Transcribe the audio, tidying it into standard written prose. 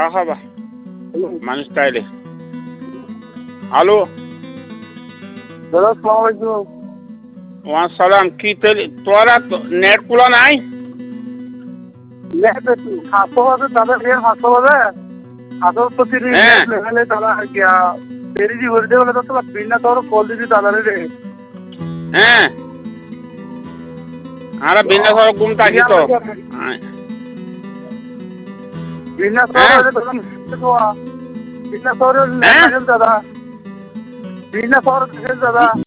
চা খাবা মানুষ তাইলে হ্যালো দাদা আসসালামু আলাইকুম। ওয়াসালাম কি তোরা নেট খোলা নাই নেট হাসপাতালে তাদের এর হাসপাতালে হাসপাতালে নেট লেভেলে তারা গিয়া পেরিজি করে দিয়ে বলে তো বিনা তোর কল দিদি তাদের রে হ্যাঁ আরে বিনা সর ঘুম থাকি তো বিনা সর বিনা সর দাদা বিনা সর দাদা